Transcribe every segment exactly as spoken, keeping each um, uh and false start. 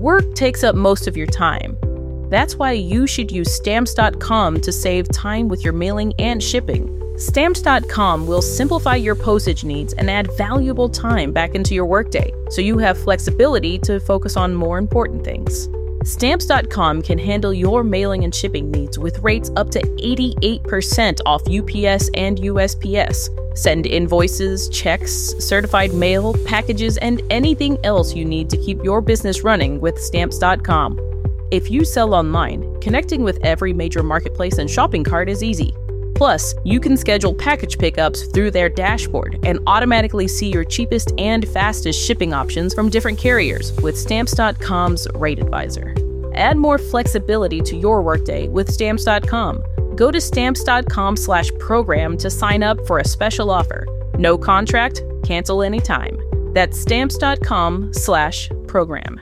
work takes up most of your time. That's why you should use Stamps dot com to save time with your mailing and shipping. Stamps dot com will simplify your postage needs and add valuable time back into your workday, so you have flexibility to focus on more important things. Stamps dot com can handle your mailing and shipping needs with rates up to eighty-eight percent off U P S and U S P S. Send invoices, checks, certified mail, packages, and anything else you need to keep your business running with Stamps dot com. If you sell online, connecting with every major marketplace and shopping cart is easy. Plus, you can schedule package pickups through their dashboard and automatically see your cheapest and fastest shipping options from different carriers with Stamps dot com's Rate Advisor. Add more flexibility to your workday with Stamps dot com. Go to Stamps dot com slash program to sign up for a special offer. No contract, cancel anytime. That's Stamps dot com slash program.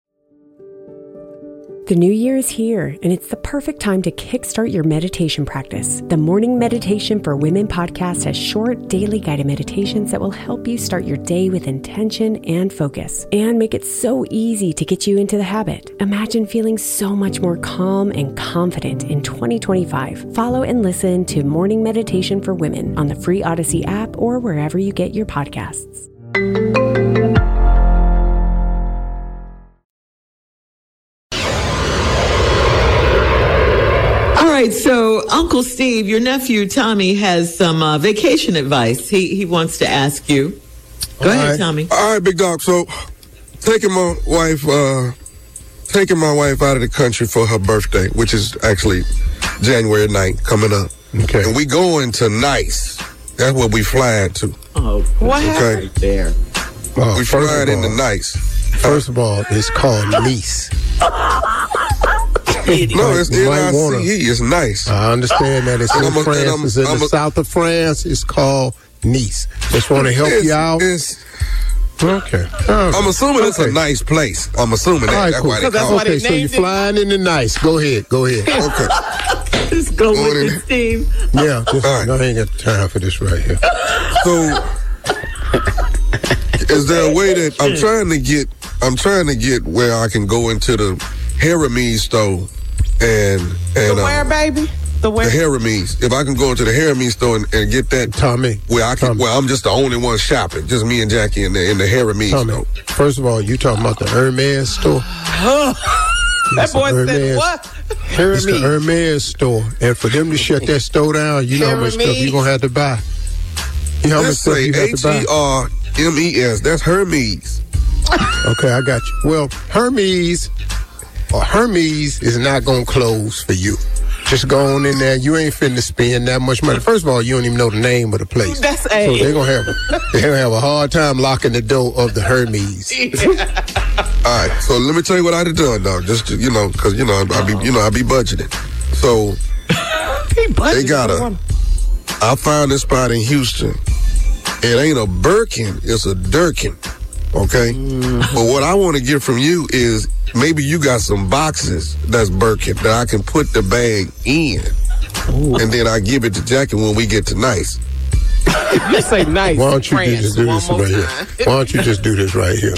The new year is here, and it's the perfect time to kickstart your meditation practice. The Morning Meditation for Women podcast has short, daily guided meditations that will help you start your day with intention and focus, and make it so easy to get you into the habit. Imagine feeling so much more calm and confident in twenty twenty-five. Follow and listen to Morning Meditation for Women on the free Odyssey app or wherever you get your podcasts. All right, so Uncle Steve, your nephew Tommy has some uh, vacation advice. He he wants to ask you. Go All ahead, right. Tommy. All right, big dog. So, taking my wife, uh, taking my wife out of the country for her birthday, which is actually January ninth coming up. Okay. And we going to Nice. That's what we flying to. Oh, what happened right there? Oh, we flying into Nice. First of all, it's called Nice. No, it's You N might I wanna- C E. It's Nice. I understand that it's And in I'm a- France. and I'm- It's in I'm the a- south of France. It's called Nice. Just want to help It's- you out. it's- Okay. Okay. I'm assuming it's a Okay. nice place. I'm assuming that. All right, That's cool. why they That's call why it. they Okay, so you're named it. flying into Nice. Go ahead. Go ahead. Okay. Just go Going with in it, there. Steve. Yeah. Just, All right. I ain't got time for this right here. So, is there a way that I'm trying to get? I'm trying to get where I can go into the Hermes store and and The uh, where, baby? The the where? Hermes. If I can go into the Hermes store and, and get that, Tommy. where I can, Tommy. where I'm just the only one shopping, just me and Jackie in the in the Hermes Tommy. store. First of all, you talking about the Hermes store? That It's boy the said Hermes. what? It's the Hermes store. And for them to shut that store down, you know how much stuff Hermes. you're going to have to buy. You know how much Let's stuff say you have H to buy. E R M E S. That's Hermes. Okay, I got you. Well, Hermes or Hermes is not going to close for you. Just go on in there. You ain't finna spend that much money. First of all, you don't even know the name of the place. That's so a- they're gonna have they're gonna have a hard time locking the door of the Hermes. All right, so let me tell you what I'd have done, dog. Just to, you know, because you know I be you know I be budgeting. So they got a. I found this spot in Houston. It ain't a Birkin, it's a Durkin. Okay, but what I want to get from you is maybe you got some boxes that's Birkin that I can put the bag in, and then I give it to Jackie when we get to Nice. You say nice. Why don't you France just do one this more right here? time. Why don't you just do this right here?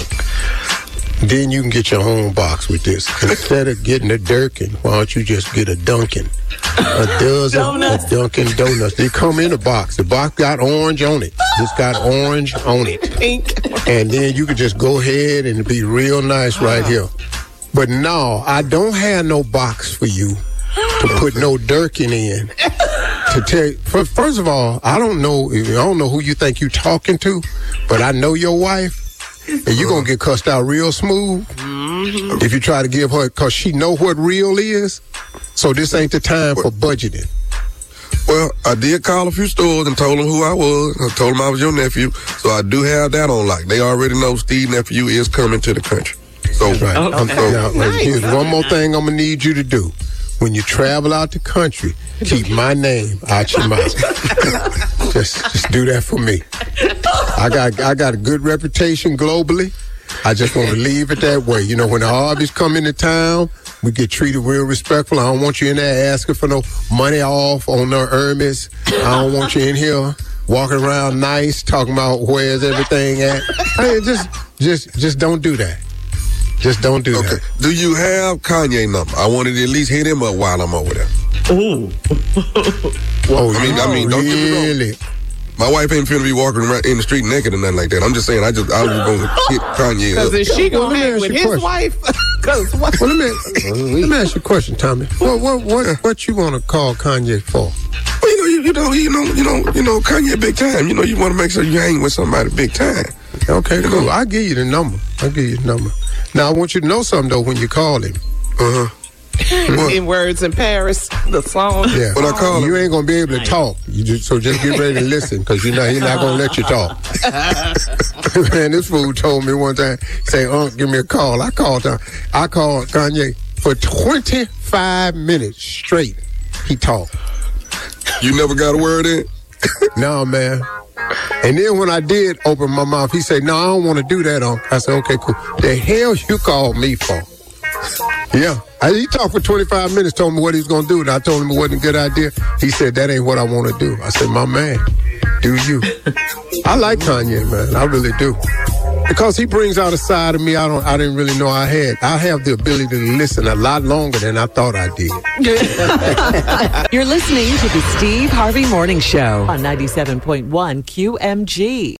Then you can get your own box with this. Instead of getting a Durkin, why don't you just get a Dunkin'? A dozen Donuts. of Dunkin' Donuts. They come in a box. The box got orange on it. It's got orange on it. Pink. And then you can just go ahead and be real nice right here. But no, I don't have no box for you to put no Durkin in. To tell you, fir- first of all, I don't know. I don't know who you think you talking to, but I know your wife, and you gonna get cussed out real smooth if you try to give her, cause she know what real is. So this ain't the time for budgeting. Well, I did call a few stores and told them who I was. I told them I was your nephew, so I do have that on lock. They already know Steve nephew is coming to the country. So, Right. Okay. Um, so now, Nice. here's one more thing I'm gonna need you to do. When you travel out the country, keep my name out your mouth. just, just do that for me. I got, I got a good reputation globally. I just want to leave it that way. You know, when the Harveys come into town, we get treated real respectful. I don't want you in there asking for no money off on no Hermes. I don't want you in here walking around nice, talking about where's everything at. Hey, just, just, just don't do that. Just don't do okay. that. Do you have Kanye number? I wanted to at least hit him up while I'm over there. Ooh. Oh, I mean, I mean, don't really? get me wrong. My wife ain't finna be walking around in the street naked or nothing like that. I'm just saying, I just, I was gonna hit Kanye up. Because is she Well, gonna let me hang ask with you a his question. wife? Because what? Well, let me, let me ask you a question, Tommy. What, what, what, what you want to call Kanye for? Well, you know, you, you know, you know, you know, you know, Kanye big time. You know, you want to make sure you hang with somebody big time. Okay, cool. I'll give you the number. I'll give you the number. Now, I want you to know something, though, when you call him. Uh-huh. In Words in Paris, the song. Yeah. When I call him, you ain't going to be able to talk. You just, so just get ready to listen, because you know he's not going to let you talk. Man, this fool told me one time, say, Unc, give me a call. I called him. I called Kanye for twenty-five minutes straight. He talked. you never got a word in? No, man. And then when I did open my mouth, he said, no, I don't want to do that, Unc. I said, okay, cool. The hell you called me for? Yeah. I, he talked for twenty-five minutes, told me what he was going to do, and I told him it wasn't a good idea. He said, that ain't what I want to do. I said, my man, do you? I like Kanye, man. I really do. Because he brings out a side of me I don't I didn't really know I had. I have the ability to listen a lot longer than I thought I did. You're listening to the Steve Harvey Morning Show on ninety-seven point one Q M G.